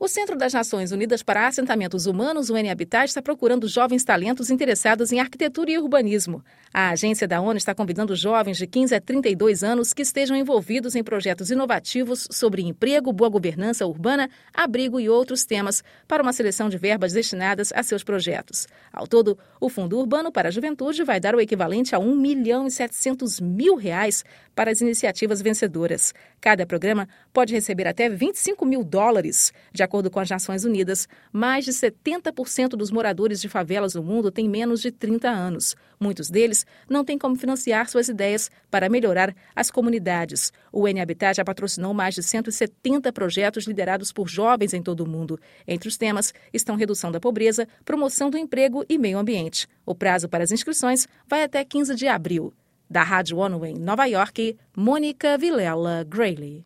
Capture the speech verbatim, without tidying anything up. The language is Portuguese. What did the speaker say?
O Centro das Nações Unidas para Assentamentos Humanos, o U N Habitat, está procurando jovens talentos interessados em arquitetura e urbanismo. A agência da ONU está convidando jovens de quinze a trinta e dois anos que estejam envolvidos em projetos inovativos sobre emprego, boa governança urbana, abrigo e outros temas para uma seleção de verbas destinadas a seus projetos. Ao todo, o Fundo Urbano para a Juventude vai dar o equivalente a um milhão e setecentos mil reais para as iniciativas vencedoras. Cada programa pode receber até vinte e cinco mil dólares. De acordo com as Nações Unidas, mais de setenta por cento dos moradores de favelas no mundo têm menos de trinta anos. Muitos deles não têm como financiar suas ideias para melhorar as comunidades. O U N Habitat já patrocinou mais de cento e setenta projetos liderados por jovens em todo o mundo. Entre os temas estão redução da pobreza, promoção do emprego e meio ambiente. O prazo para as inscrições vai até quinze de abril. Da Rádio ONU em Nova York, Mônica Vilela Grayley.